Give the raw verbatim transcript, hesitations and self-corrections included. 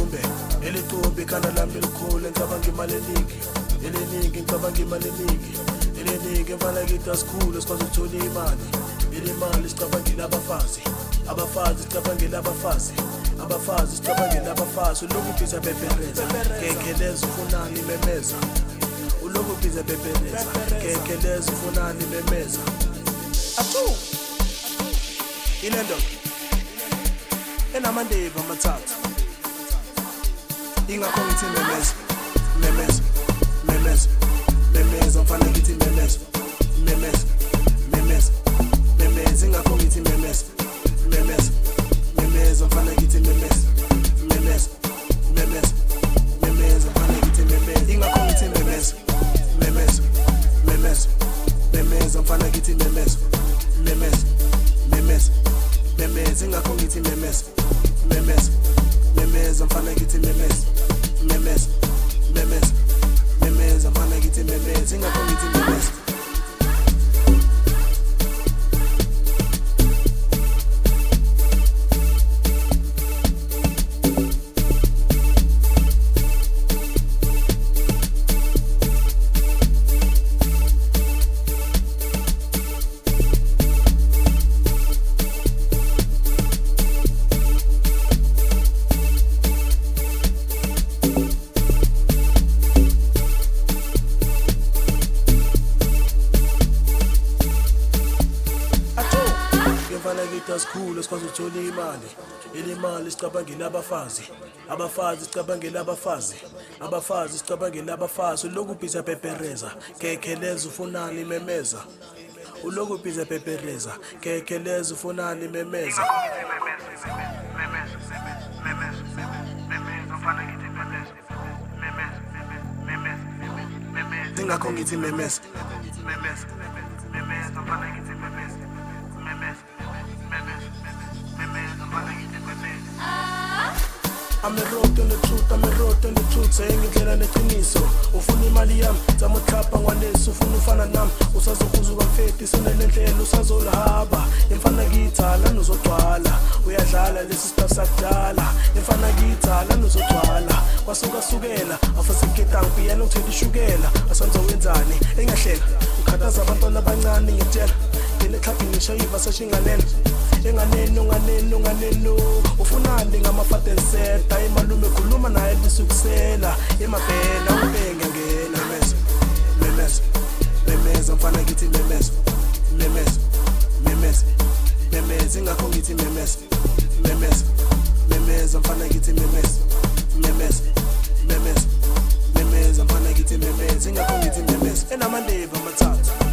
elidumbe elidumbe ikhanda lami likhulu ngicabanga imali eningi eleningi ngicabanga imali eningi eleningi emfana kithi asikhulu sikwazi ukuthola imali ile mali sicabangile abafazi abafazi sicabangile abafazi abafazi sicabangile abafazi uloku ubhiza bebereza kekeleza ufunani memeza uloku ubhiza bebereza kekeleza ufunani memeza athu inendo enamandeba amathathu ingakho ngithi memeza memeza memeza memeza mfana ngithi memeza memeza memeza memeza ingakho ngithi memeza memeza memeza mfana ngithi memeza memeza memeza memeza mfana ngithi memeza ingakho ngithi memeza memeza memeza memeza mfana ngithi memeza memeza memeza memeza ingakho ngithi memeza memeza memeza mfana ngithi memeza memeza memeza memeza mfana ngithi memeza ingakho ngithi memeza asikhulu sikwazi ukuthola imali ile mali sicabangile abafazi abafazi sicabangile abafazi abafazi sicabangile abafazi uloku ubhiza bebereza kekeleza ufunani memeza uloku ubhiza bebereza kekeleza ufunani memeza ingakho ngithi memeza memeza memeza mfana ngithi memeza memeza I'm a road on the truth, I'm a road on the truth saying ngidlela neqiniso ufuna imali yami zama uhlapha ngwanesi ufuna ufana nami usazokuzuka mfeti sonelendlela usazolahaba imfana ngithala nozogcwala uyadlala lesi stuff sakudala imfana ngithala nozogcwala kwasuka sukela afase ngitanga piyana uthela ishukela asanza wenzani engahlela ukhathaza abantwana abancane ngitshela ngene club ngishayiva sashinganene enganeno nganeno nganeno ufunani ngamafatenseta imalume khuluma naye lisukusela emabhena ubenge ngena memeza memeza memeza mfana ngithi memeza memeza memeza memeza ingakho ngithi memeza memeza memeza mfana ngithi memeza memeza memeza memeza mfana ngithi memeza ingakho ngithi memeza enamandeba amathathu